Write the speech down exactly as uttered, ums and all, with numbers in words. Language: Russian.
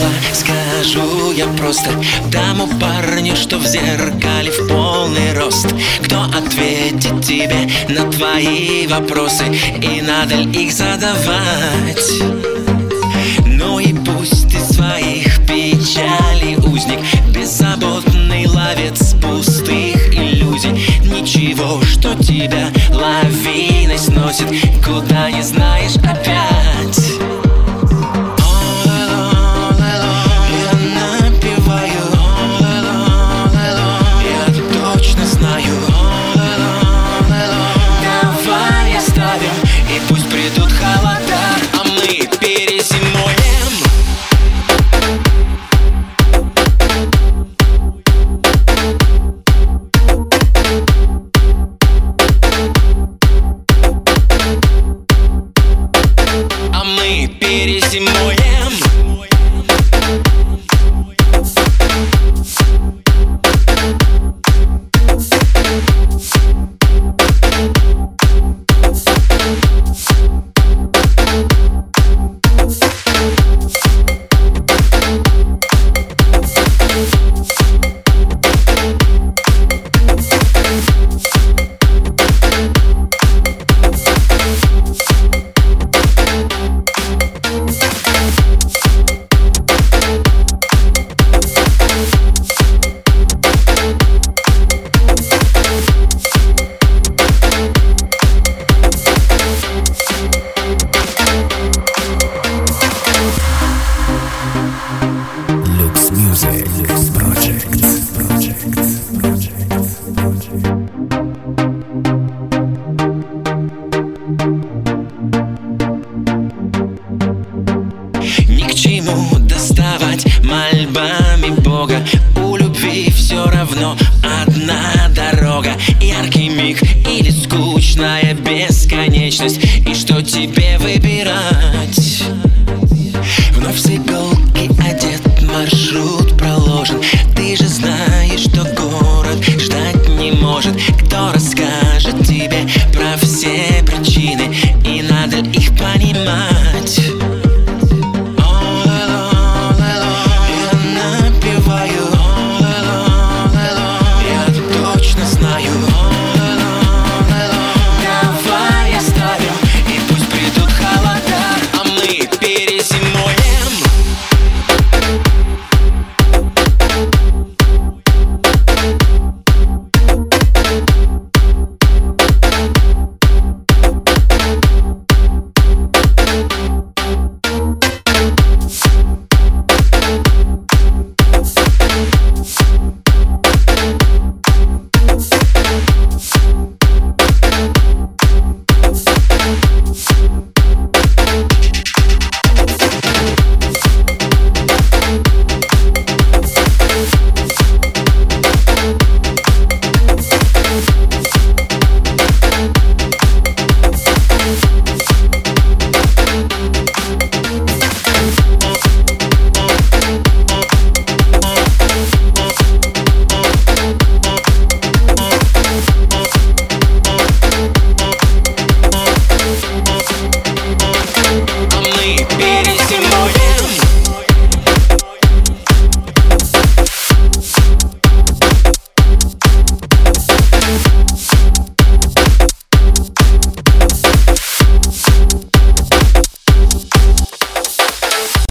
мало скажу я просто тому парню, что в зеркале в полный рост. Кто ответит тебе на твои вопросы, и надо ли их задавать? Ну и пусть ты своих печалей узник, беззаботный ловец пустых иллюзий. Ничего, что тебя лавиной сносит, куда не знаешь опять. Перезимуем. Ни к чему доставать мольбами Бога, у любви все равно одна дорога. Яркий миг или скучная бесконечность, и что тебе выбирать?